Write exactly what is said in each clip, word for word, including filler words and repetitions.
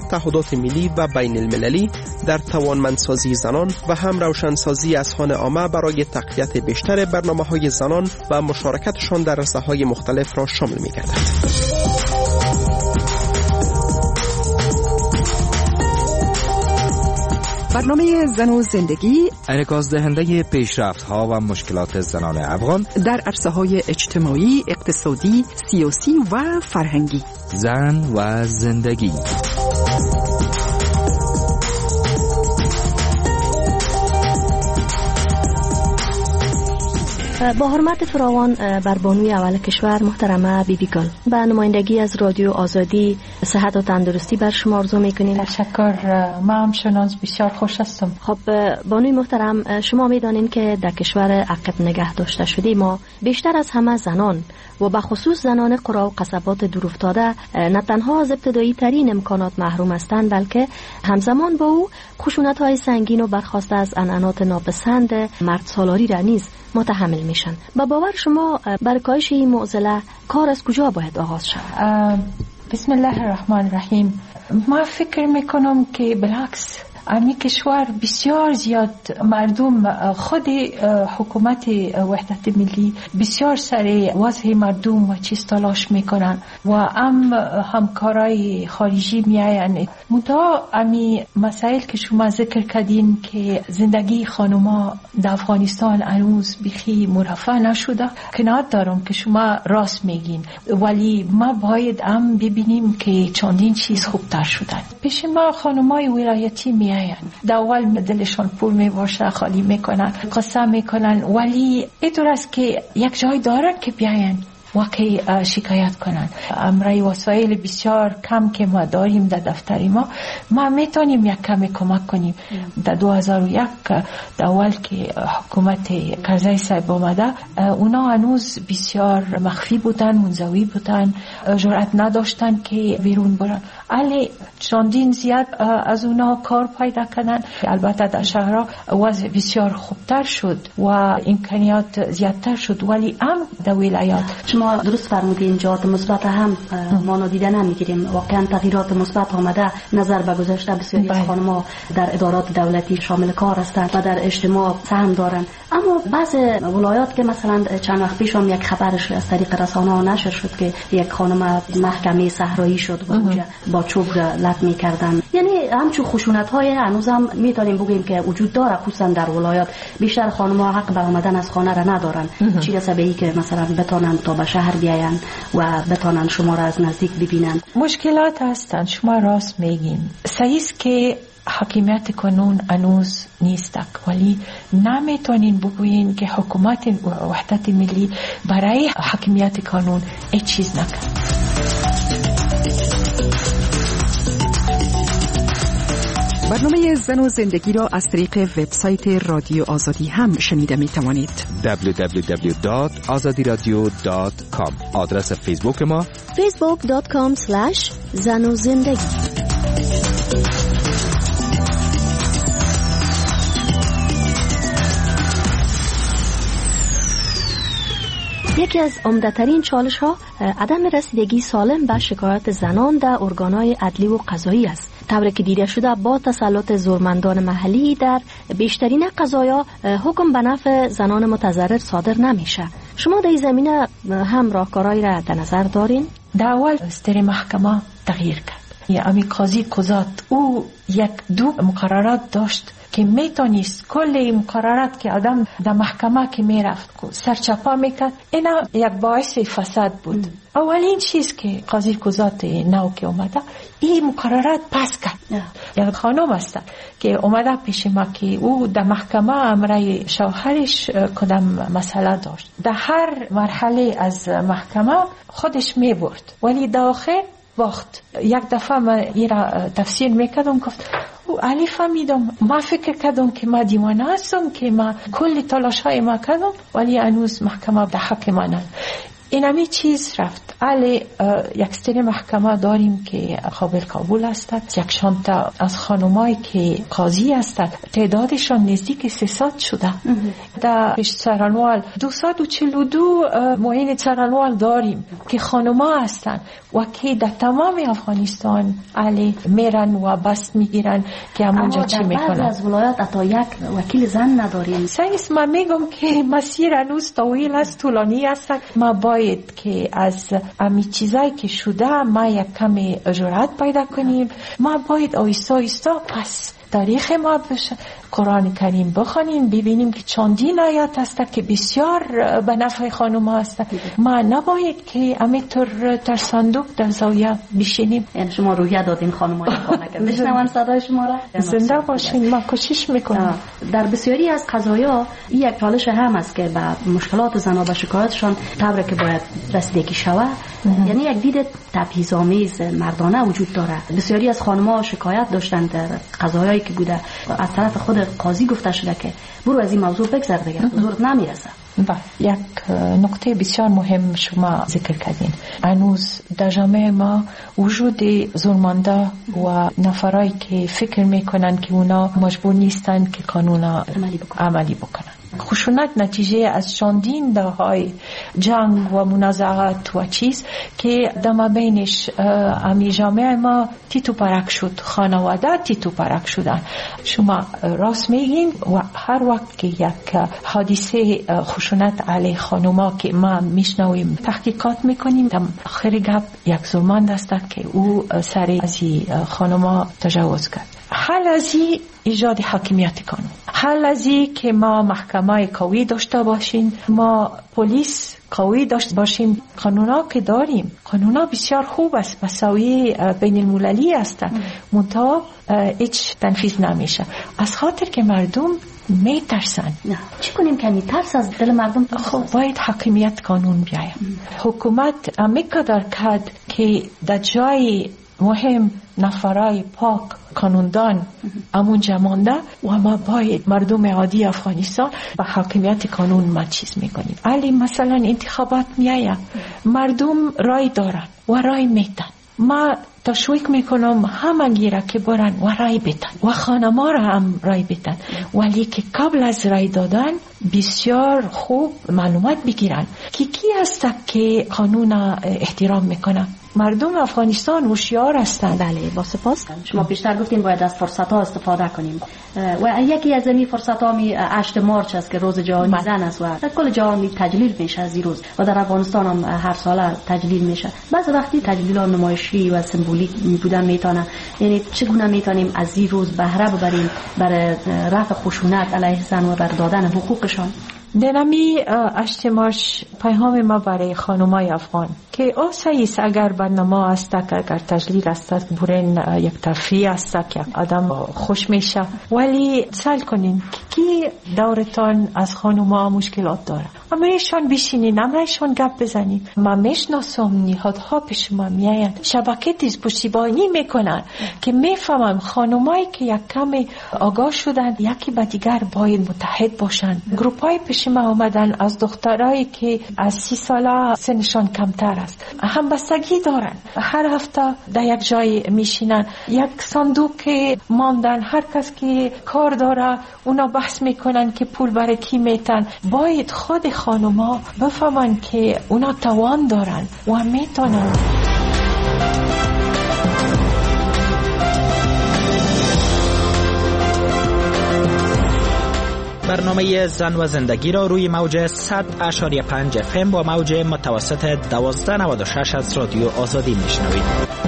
تعهدات ملی و بین المللی در توانمندسازی زنان و هم روشنسازی اذهان عامه برای تقویت بیشتر برنامه‌های زنان و مشارکتشان در رسانه‌های مختلف را شامل می‌گردد. برنامه زن و زندگی انعکاس دهنده پیشرفت‌ها و مشکلات زنان افغان در عرصه‌های اجتماعی، اقتصادی، سیاسی و فرهنگی. زن و زندگی. با حرمت فراوان بر بانوی اول کشور محترمه بیبی گل، به نمایندگی از رادیو آزادی صحت و تندرستی بر شما آرزو میکنیم. تشکر، ما هم شناز بسیار خوش هستم. خب بانوی محترم، شما میدانین که در کشور عقب نگه داشته شده ما بیشتر از همه زنان و به خصوص زنان قرى و قصبات دورافتاده نه تنها از ابتدایی ترین امکانات محروم هستند، بلکه همزمان با او خشونت های سنگین و برخواسته از عنعنات ناپسند مرد سالاری را نیز متحمل میشن. با باور شما برای کاهش این معضله کار از کجا باید آغاز شود؟ بسم الله الرحمن الرحیم. ما فکر میکنم که بالعکس امی کشور بسیار زیاد مردم خود حکومت وحدت ملی بسیار سر وضع مردم و چیز تلاش میکنن و هم همکارای خارجی میاین. مدا امی مسائل که شما ذکر کردین که زندگی خانوما در افغانستان هنوز بخی مرفع نشده، قناعت دارم که شما راست میگین، ولی ما باید هم ببینیم که چندین چیز خوبتر شدن. پیش ما خانومای ولایتی میاین، در اول دلشان پر می باشه، خالی میکنن، قصه میکنن، ولی اینطور است که یک جای دارن که بیاین واقعی شکایت کنن. امرای وسایل بسیار کم که ما داریم در دفتری ما، ما میتونیم یک کمی کمک کنیم. در دو هزار و یک در اول که حکومت کرزی صاحب آمده، اونا هنوز بسیار مخفی بودن، منزوی بودن، جرأت نداشتن که بیرون برن. علی چندین زیاد از اونا کار پیدا کردن. البته در شهرها وضع بسیار خوبتر شد و امکانیات زیادتر شد، ولی هم در ولایات. شما درست فرمودین، جهات مثبت هم ما نادیده نمیگیریم. واقعا تغییرات مثبت آمده. نظر به گذشته بسیاری از خانم‌ها در ادارات دولتی شامل کار هستند و در اجتماع سهم دارند، اما بعض ولایات که مثلا چند وقت پیش هم یک خبرش از طریق رسانه‌ها نشر شد که یک خانم محکمه صحرایی شد و اونجا با چوب لط می‌کردن. یعنی همچون خشونت‌های هنوز هم می‌تونیم بگیم که وجود داره، خصوصا در ولایات. بیشتر خانم‌ها حق به آمدن از خانه را ندارن، چی رسه به این که مثلا بتونن تا به شهر بیاین و بتونن شما را از نزدیک ببینن. مشکلات هستن، شما راست میگین. صحیح که حاکمیت قانون هنوز نیست، ولی نمیتونین بگوین که حکومت وحدت ملی برای حاکمیت قانون هیچ چیز نکرد. برنامه زن و زندگی را از طریق وبسایت رادیو آزادی هم شنیده می توانید. دبلیو دبلیو دبلیو دات آزادی رادیو دات کام. آدرس فیسبوک ما فیسبوک دات کام اسلش زن و زندگی. یکی از عمده‌ترین چالش ها عدم رسیدگی سالم به شکایت زنان در ارگان‌های عدلی و قضایی است. طوری که دیده شده با تسلط زورمندان محلی در بیشترین قضایا حکم به نفع زنان متضرر صادر نمیشه. شما در این زمینه هم راهکارهایی را در نظر دارین؟ در اول استر محکمه تغییر کرد. یعنی قاضی قضات او یک دو مقررات داشت که میتونست کل مقررات که آدم در محکمه که میرفت سرچپا میکرد، اینا یک باعث فساد بود. اولین چیز که قاضی قضات نو که اومده این مقررات پس کرد. یک خانم است که اومده پیش ما که او در محکمه امرای شوهرش کدام مسئله داشت، در هر مرحله از محکمه خودش میبرد، ولی در آخر وقت یک دفعه من این را تفسیر میکردم، گفت او علی فهمیدم، ما فکر کردم که ما دیوانه هستم که ما کل تلاش های ما کردم، ولی هنوز محکمه در حق منن. اینمی چیز رفت. علی یک سری محکمه داریم که قابل قبول هستند. یک شانتا از خانمایی که قاضی هستند تعدادشان نزدیک سیصد شده. در پیش سرانوال دویست و چهل و دو معین سرانوال داریم که خانما هستند و که در تمام افغانستان علی میرن و بست میگیرن که همونجا چی میکنن. اما در بعض از ولایات حتی یک وکیل زن نداریم. سعیس من میگم که مسیر هنوز طویل است، طولانی است. ما باید که از امی چیزایی که شده ما یک کمی جرأت پیدا کنیم. ما باید آیستا آیستا پس تاریخ ما بشه، قرآن کریم بخونیم، ببینیم که چندین آیات هست که بسیار به نفع خانم هست. ما نباید که همینطور در صندوق در زاویه بشینیم. یعنی شما روحیه دادین خانم های خانه که بشنون صدای شما را. زنده باشین. ما کوشش میکنیم. در بسیاری از قضایا این یک چالش هم است که به مشکلات زنها و شکایتشان طوری که باید رسیدگی شود. یعنی یک دید تبعیض‌آمیز مردانه وجود داره. بسیاری از خانم‌ها شکایت داشتن در قضایایی که بوده از طرف خود قاضی گفته شده که برو از این موضوع بگذر دیگه، زورت نمیرسه. بله، یک نکته بسیار مهم شما ذکر کردین. هنوز در جامعه ما وجود زورمانده و نفرایی که فکر میکنن که اونا مجبور نیستن که قانون عملی بکنن. عملی بکنن. خشونت نتیجه از چندین دههای جنگ و منازعات و چیز که در مابینش امی جامعه ما تیتو پرک شد، خانواده تیتو پرک شدن. شما راست میگین و هر وقت که یک حادثه خشونت علیه خانوما که ما میشنویم تحقیقات میکنیم، در آخر گپ یک ظلمند است که او سر از خانوما تجاوز کرد. حل ازی ایجاد حاکمیت قانون، حل ازی که ما محکمه قوی داشته باشیم، ما پلیس قوی داشته باشیم. قانونا که داریم، قانونا بسیار خوب است، مساوی بین المللی است، منتها هیچ تنفیذ نمیشه از خاطر که مردم می ترسن. نه چی کنیم که می ترس از دل مردم؟ خب باید حاکمیت قانون بیاید. حکومت امیقدر کرد که در جای مهم نفرای پاک قانوندان همونجا مانده و ما باید مردم عادی افغانستان با حاکمیت قانون ما چیز میکنیم. علی مثلا انتخابات میآید، مردم رای دارن و رای میتن. ما تشویق میکنم همه گیره که برن و رای بتن و خانما را هم رای بتن، ولی که قبل از رای دادن بسیار خوب معلومات بگیرن که کی هست که قانون احترام میکنه. مردم افغانستان هوشیار هستند. بله با سپاس. شما پیشتر گفتین باید از فرصت ها استفاده کنیم و یکی از این فرصت ها می هشت مارچ است که روز جهانی زن است و در کل جهان تجلیل میشه از این روز و در افغانستان هم هر ساله تجلیل میشه. بعضی وقتی تجلیل ها نمایشی و سمبولیک بودن میتونه، یعنی چگونه میتونیم از این روز بهره ببریم برای رفع خشونت علیه زن و بر دادن حقوقشان. دنمی هشت مارچ پیام ما برای خانمای افغان که آساییست اگر برنامه است که اگر تجلیل است برین یک تفریح است که آدم خوش میشه، ولی سال کنین که دورتان از خانم‌ها مشکلات داره، اما ایشان بشینین، اما ایشان گپ بزنین. ما میشناسم نهادها پیش ما میاین، شبکه دیز پشتیبانی میکنن که میفهمم خانمایی که یک کمی آگاه شدن یکی با دیگر باید متحد باشن. گروپای پیش ما آمدن از دخترایی که از سی ساله سنشان کمتر است، همبستگی دارن، هر هفته در یک جای میشینن، یک صندوق ماندن، هر کس که کار داره اونا بحث میکنن که پول برای کی میتن. باید خود خانوما بفهمن که اونا توان دارن و میتونن. برنامه زن و زندگی را روی موج صد اشاری پنج اف ام با موج متوسط دوازده نود و شش از رادیو آزادی میشنوید.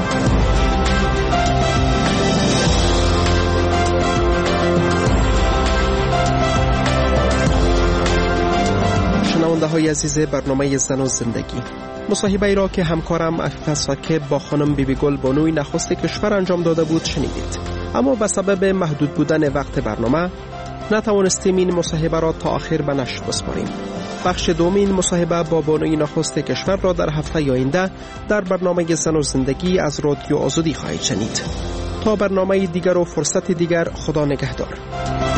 شنونده های عزیز برنامه زن و زندگی، مصاحبه ای را که همکارم عفیف ساکب با خانم بیبی گل بانوی نخست کشور انجام داده بود شنیدید، اما به سبب محدود بودن وقت برنامه نتوانستیم این مصاحبه را تا آخر به نشر بسپاریم. بخش دومین مصاحبه با بانوی نخست کشور را در هفته آینده در برنامه زن و زندگی از رادیو آزادی خواهید شنید. تا برنامه دیگر و فرصت دیگر، خدا نگهدار.